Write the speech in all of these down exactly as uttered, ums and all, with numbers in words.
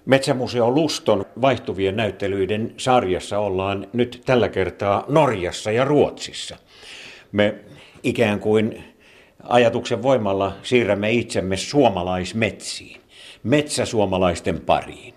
Metsämuseo Luston vaihtuvien näyttelyiden sarjassa ollaan nyt tällä kertaa Norjassa ja Ruotsissa. Me ikään kuin ajatuksen voimalla siirrämme itsemme suomalaismetsiin, metsäsuomalaisten pariin.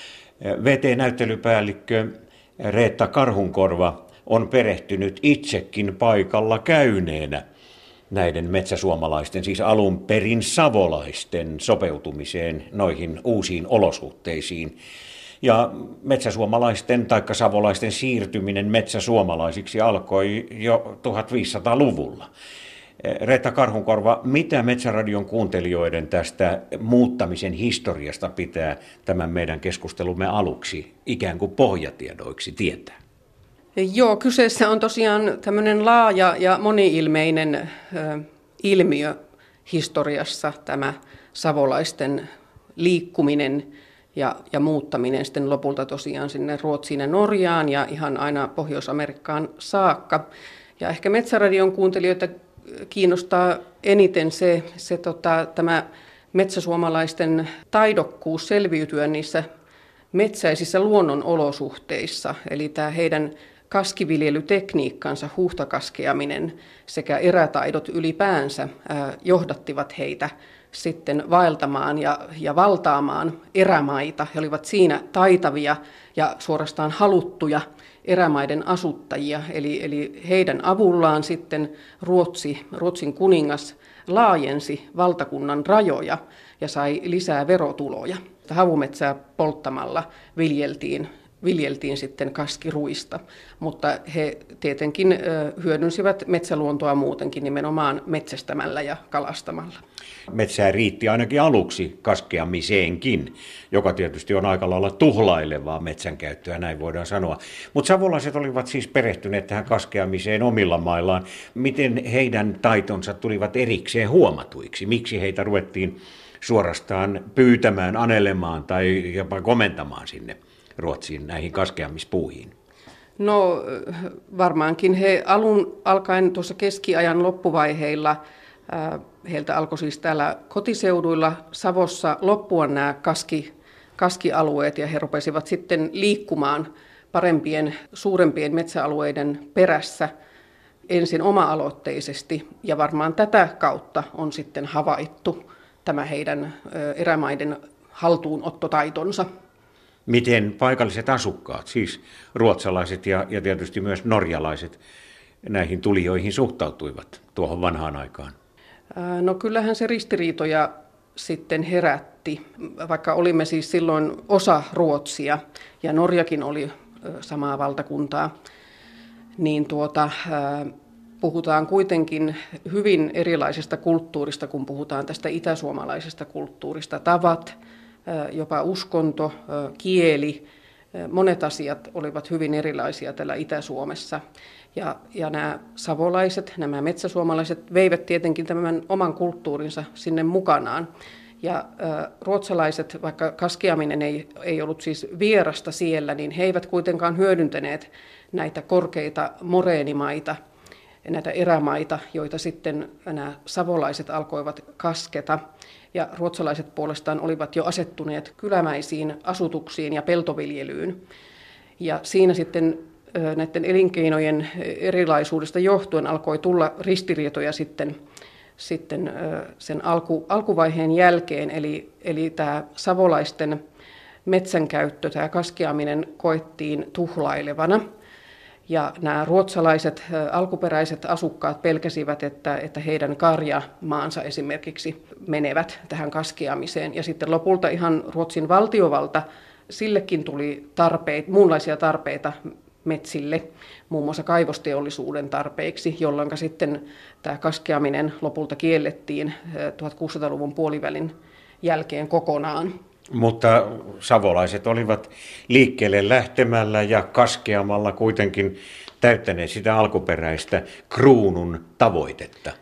V T-näyttelypäällikkö Reetta Karhunkorva on perehtynyt itsekin paikalla käyneenä näiden metsäsuomalaisten, siis alun perin savolaisten sopeutumiseen noihin uusiin olosuhteisiin. Ja metsäsuomalaisten taikka savolaisten siirtyminen metsäsuomalaisiksi alkoi jo tuhatviisisataaluvulla. Reetta Karhunkorva, mitä Metsäradion kuuntelijoiden tästä muuttamisen historiasta pitää tämän meidän keskustelumme aluksi ikään kuin pohjatiedoiksi tietää? Joo, kyseessä on tosiaan tämmöinen laaja ja moni-ilmeinen ö, ilmiö historiassa, tämä savolaisten liikkuminen ja, ja muuttaminen sitten lopulta tosiaan sinne Ruotsiin ja Norjaan ja ihan aina Pohjois-Amerikkaan saakka. Ja ehkä Metsäradion kuuntelijoita kiinnostaa eniten se, se tota, tämä metsäsuomalaisten taidokkuus selviytyä niissä metsäisissä luonnonolosuhteissa, eli tämä heidän kaskiviljelytekniikkansa, huhtakaskeaminen sekä erätaidot ylipäänsä ää, johdattivat heitä sitten vaeltamaan ja, ja valtaamaan erämaita. He olivat siinä taitavia ja suorastaan haluttuja erämaiden asuttajia, eli, eli heidän avullaan sitten Ruotsi, Ruotsin kuningas laajensi valtakunnan rajoja ja sai lisää verotuloja. Havumetsää polttamalla viljeltiin, viljeltiin sitten kaskiruista, mutta he tietenkin hyödynsivät metsäluontoa muutenkin nimenomaan metsästämällä ja kalastamalla. Metsää riitti ainakin aluksi kaskeamiseenkin, joka tietysti on aika lailla tuhlailevaa metsänkäyttöä, näin voidaan sanoa. Mutta savolaiset olivat siis perehtyneet tähän kaskeamiseen omilla maillaan. Miten heidän taitonsa tulivat erikseen huomatuiksi? Miksi heitä ruvettiin suorastaan pyytämään, anelemaan tai jopa komentamaan sinne Ruotsiin näihin kaskeamispuihin? No varmaankin he alun alkaen tuossa keskiajan loppuvaiheilla, heiltä alkoi siis täällä kotiseuduilla Savossa loppua nämä kaski, kaskialueet ja he rupesivat sitten liikkumaan parempien, suurempien metsäalueiden perässä ensin oma-aloitteisesti ja varmaan tätä kautta on sitten havaittu tämä heidän erämaiden haltuunottotaitonsa. Miten paikalliset asukkaat, siis ruotsalaiset ja, ja tietysti myös norjalaiset, näihin tulijoihin suhtautuivat tuohon vanhaan aikaan? No kyllähän se ristiriitoja sitten herätti, vaikka olimme siis silloin osa Ruotsia ja Norjakin oli samaa valtakuntaa, niin tuota, puhutaan kuitenkin hyvin erilaisesta kulttuurista, kun puhutaan tästä itäsuomalaisesta kulttuurista. Tavat, jopa uskonto, kieli, monet asiat olivat hyvin erilaisia täällä Itä-Suomessa. Ja, ja nämä savolaiset, nämä metsäsuomalaiset veivät tietenkin tämän oman kulttuurinsa sinne mukanaan. Ja ä, ruotsalaiset, vaikka kaskeaminen ei, ei ollut siis vierasta siellä, niin he eivät kuitenkaan hyödyntäneet näitä korkeita moreenimaita, näitä erämaita, joita sitten nämä savolaiset alkoivat kasketa. Ja ruotsalaiset puolestaan olivat jo asettuneet kylämäisiin asutuksiin ja peltoviljelyyn. Ja siinä sitten näiden elinkeinojen erilaisuudesta johtuen alkoi tulla ristiriitoja sitten, sitten sen alku, alkuvaiheen jälkeen. Eli, eli tämä savolaisten metsänkäyttö, tämä kaskeaminen koettiin tuhlailevana. Ja nämä ruotsalaiset alkuperäiset asukkaat pelkäsivät, että, että heidän karjamaansa esimerkiksi menevät tähän kaskeamiseen. Ja sitten lopulta ihan Ruotsin valtiovalta, sillekin tuli tarpeita, muunlaisia tarpeita metsille, muun muassa kaivosteollisuuden tarpeiksi, jolloin sitten tämä kaskeaminen lopulta kiellettiin tuhatkuusisataaluvun puolivälin jälkeen kokonaan. Mutta savolaiset olivat liikkeelle lähtemällä ja kaskeamalla kuitenkin täyttäneet sitä alkuperäistä kruunun tavoitetta.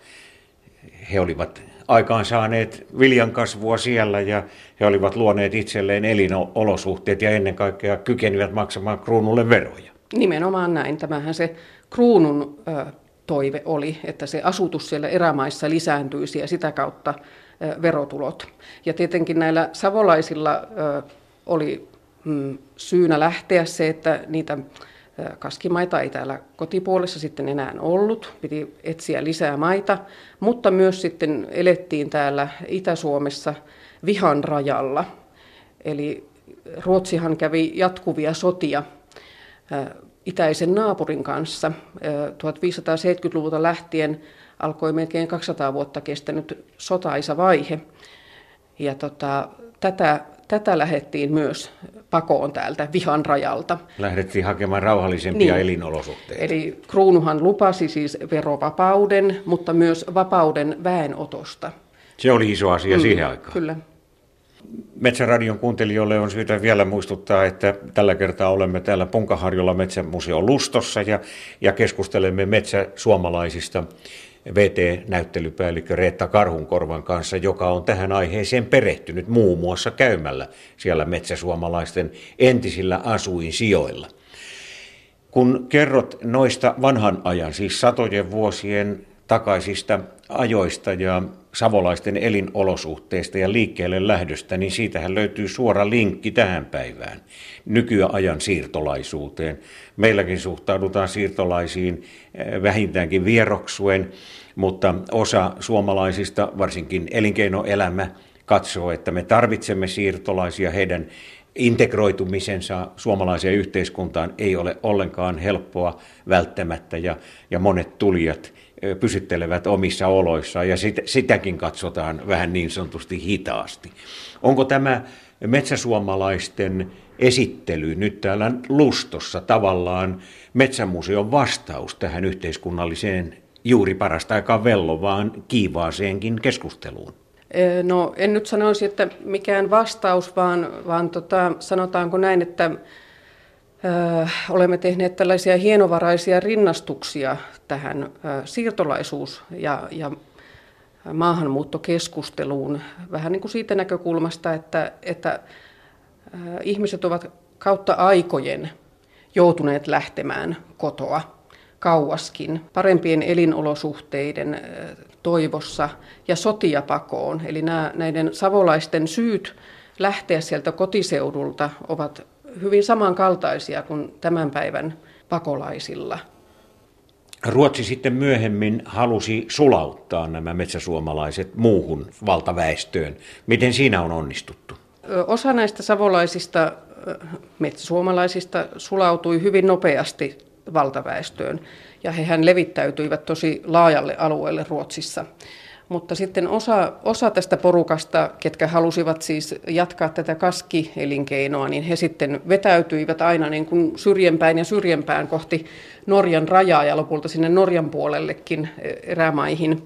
He olivat aikaan saaneet viljankasvua siellä ja he olivat luoneet itselleen elinolosuhteet ja ennen kaikkea kykenivät maksamaan kruunulle veroja. Nimenomaan näin. Tämähän se kruunun ö, toive oli, että se asutus siellä erämaissa lisääntyisi ja sitä kautta ö, verotulot. Ja tietenkin näillä savolaisilla ö, oli mm, syynä lähteä se, että niitä kaskimaita ei täällä kotipuolessa sitten enää ollut, piti etsiä lisää maita, mutta myös sitten elettiin täällä Itä-Suomessa vihan rajalla. Eli Ruotsihan kävi jatkuvia sotia itäisen naapurin kanssa. tuhatviisisataaseitsemänkymmentäluvulta lähtien alkoi melkein kaksisataa vuotta kestänyt sotaisa vaihe. Ja tota, tätä, tätä lähdettiin myös pakoon täältä vihan rajalta. Lähdettiin hakemaan rauhallisempia niin. elinolosuhteita. Eli kruunuhan lupasi siis verovapauden, mutta myös vapauden väenotosta. Se oli iso asia mm, siihen aikaan. Kyllä. Metsäradion kuuntelijoille on syytä vielä muistuttaa, että tällä kertaa olemme täällä Punkaharjulla Metsämuseon Lustossa ja, ja keskustelemme metsäsuomalaisista V T-näyttelypäällikkö Reetta Karhunkorvan kanssa, joka on tähän aiheeseen perehtynyt muun muassa käymällä siellä metsäsuomalaisten entisillä asuinsijoilla. Kun kerrot noista vanhan ajan, siis satojen vuosien takaisista ajoista ja savolaisten elinolosuhteista ja liikkeelle lähdöstä, niin siitähän löytyy suora linkki tähän päivään, nykyajan siirtolaisuuteen. Meilläkin suhtaudutaan siirtolaisiin vähintäänkin vieroksuen, mutta osa suomalaisista, varsinkin elinkeinoelämä, katsoo, että me tarvitsemme siirtolaisia. Heidän integroitumisensa suomalaiseen yhteiskuntaan ei ole ollenkaan helppoa välttämättä, ja, ja monet tulijat pysyttelevät omissa oloissaan, ja sit, sitäkin katsotaan vähän niin sanotusti hitaasti. Onko tämä metsäsuomalaisten esittely nyt täällä Lustossa tavallaan Metsämuseon vastaus tähän yhteiskunnalliseen juuri parasta aikaa vellovaan kiivaaseenkin keskusteluun? No en nyt sanoisi, että mikään vastaus, vaan, vaan tota, sanotaanko näin, että ö, olemme tehneet tällaisia hienovaraisia rinnastuksia tähän ö, siirtolaisuus- ja, ja maahanmuuttokeskusteluun vähän niin kuin siitä näkökulmasta, että, että ö, ihmiset ovat kautta aikojen joutuneet lähtemään kotoa kauaskin parempien elinolosuhteiden toivossa ja sotia pakoon. Eli nämä, näiden savolaisten syyt lähteä sieltä kotiseudulta ovat hyvin samankaltaisia kuin tämän päivän pakolaisilla. Ruotsi sitten myöhemmin halusi sulauttaa nämä metsäsuomalaiset muuhun valtaväestöön. Miten siinä on onnistuttu? Osa näistä savolaisista metsäsuomalaisista sulautui hyvin nopeasti valtaväestöön, ja hehän levittäytyivät tosi laajalle alueelle Ruotsissa. Mutta sitten osa, osa tästä porukasta, ketkä halusivat siis jatkaa tätä kaskielinkeinoa, niin he sitten vetäytyivät aina niin kuin syrjempään ja syrjempään kohti Norjan rajaa ja lopulta sinne Norjan puolellekin erämaihin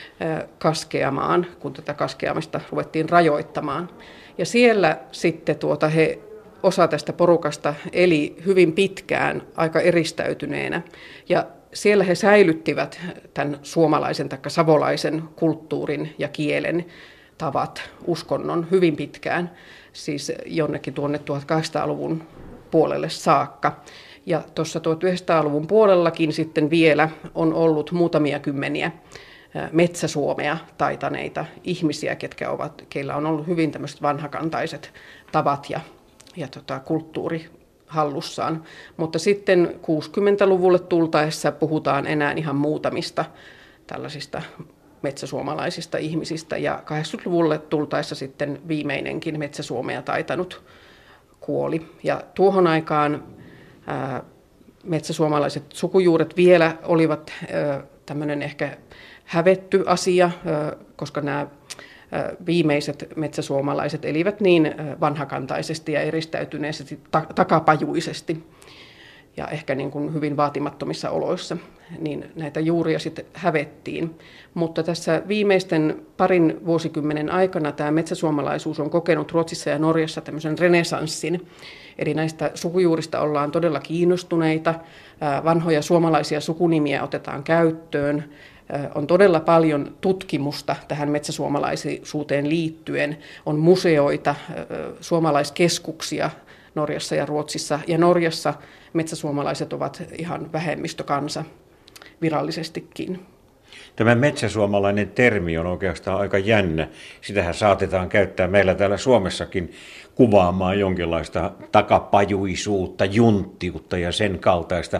kaskeamaan, kun tätä kaskeamista ruvettiin rajoittamaan. Ja siellä sitten tuota he osa tästä porukasta eli hyvin pitkään aika eristäytyneenä, ja siellä he säilyttivät tämän suomalaisen tai savolaisen kulttuurin ja kielen, tavat, uskonnon hyvin pitkään, siis jonnekin tuonne tuhatkahdeksansataaluvun puolelle saakka. Ja tuossa tuhatyhdeksänsataaluvun puolellakin sitten vielä on ollut muutamia kymmeniä metsäsuomea taitaneita ihmisiä, ketkä ovat, keillä on ollut hyvin tämmöiset vanhakantaiset tavat ja ja tota, kulttuuri hallussaan. Mutta sitten kuusikymmentäluvulle tultaessa puhutaan enää ihan muutamista tällaisista metsäsuomalaisista ihmisistä, ja kahdeksankymmentäluvulle tultaessa sitten viimeinenkin metsäsuomea taitanut kuoli. Ja tuohon aikaan ää, metsäsuomalaiset sukujuuret vielä olivat ää, tämmöinen ehkä hävetty asia, ää, koska nämä viimeiset metsäsuomalaiset elivät niin vanhakantaisesti ja eristäytyneesti takapajuisesti ja ehkä niin kuin hyvin vaatimattomissa oloissa, niin näitä juuria sitten hävettiin. Mutta tässä viimeisten parin vuosikymmenen aikana tämä metsäsuomalaisuus on kokenut Ruotsissa ja Norjassa tämmöisen renesanssin. Eli näistä sukujuurista ollaan todella kiinnostuneita, vanhoja suomalaisia sukunimiä otetaan käyttöön, on todella paljon tutkimusta tähän metsäsuomalaisuuteen liittyen, on museoita, suomalaiskeskuksia Norjassa ja Ruotsissa, ja Norjassa metsäsuomalaiset ovat ihan vähemmistökansa virallisestikin. Tämä metsäsuomalainen termi on oikeastaan aika jännä. Sitähän saatetaan käyttää meillä täällä Suomessakin kuvaamaan jonkinlaista takapajuisuutta, junttiutta ja sen kaltaista.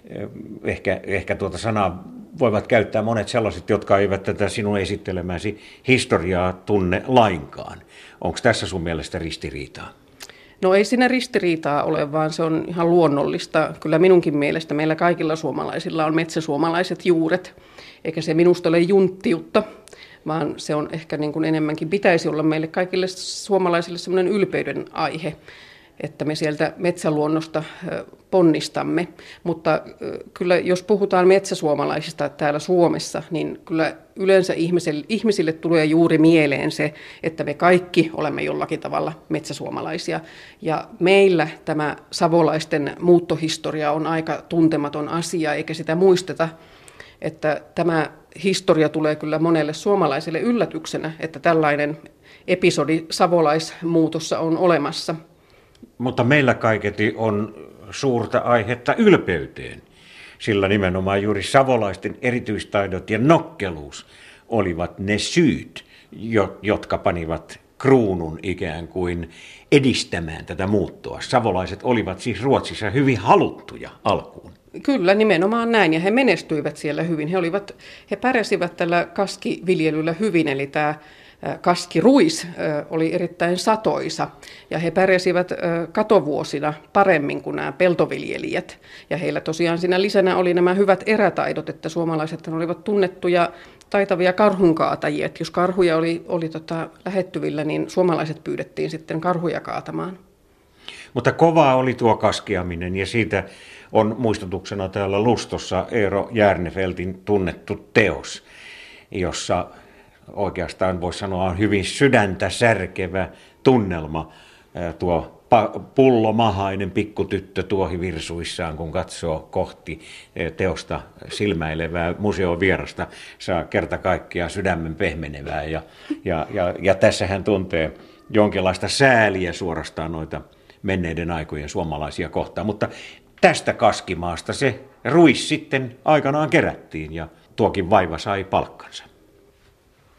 Ehkä, ehkä tuota sanaa voivat käyttää monet sellaiset, jotka eivät tätä sinun esittelemäsi historiaa tunne lainkaan. Onko tässä sun mielestä ristiriitaa? No ei siinä ristiriitaa ole, vaan se on ihan luonnollista. Kyllä minunkin mielestä meillä kaikilla suomalaisilla on metsäsuomalaiset juuret, eikä se minusta ole junttiutta, vaan se on ehkä niin kuin enemmänkin pitäisi olla meille kaikille suomalaisille sellainen ylpeyden aihe, että me sieltä metsäluonnosta ponnistamme. Mutta kyllä jos puhutaan metsäsuomalaisista täällä Suomessa, niin kyllä yleensä ihmisille, ihmisille tulee juuri mieleen se, että me kaikki olemme jollakin tavalla metsäsuomalaisia. Ja meillä tämä savolaisten muuttohistoria on aika tuntematon asia, eikä sitä muisteta, että tämä historia tulee kyllä monelle suomalaiselle yllätyksenä, että tällainen episodi savolaismuutossa on olemassa. Mutta meillä kaiketi on suurta aihetta ylpeyteen, sillä nimenomaan juuri savolaisten erityistaidot ja nokkeluus olivat ne syyt, jotka panivat kruunun ikään kuin edistämään tätä muuttoa. Savolaiset olivat siis Ruotsissa hyvin haluttuja alkuun. Kyllä, nimenomaan näin, ja he menestyivät siellä hyvin. He, olivat, he pärjäsivät tällä kaskiviljelyllä hyvin, eli tämä kaskiruis oli erittäin satoisa, ja he pärjäsivät katovuosina paremmin kuin nämä peltoviljelijät. Ja heillä tosiaan siinä lisänä oli nämä hyvät erätaidot, että suomalaiset olivat tunnettuja taitavia karhunkaatajia. Että jos karhuja oli, oli tota lähettyvillä, niin suomalaiset pyydettiin sitten karhuja kaatamaan. Mutta kovaa oli tuo kaskiaminen, ja siitä on muistutuksena täällä Lustossa Eero Järnefeltin tunnettu teos, jossa oikeastaan voisi sanoa on hyvin sydäntä särkevä tunnelma tuo pullomahainen pikkutyttö tuohivirsuissaan, kun katsoo kohti teosta silmäilevää museon vierasta, saa kerta kaikkiaan sydämen pehmenevää. Ja, ja, ja, ja tässä hän tuntee jonkinlaista sääliä suorastaan noita menneiden aikojen suomalaisia kohtaan. Mutta tästä kaskimaasta se ruis sitten aikanaan kerättiin ja tuokin vaiva sai palkkansa.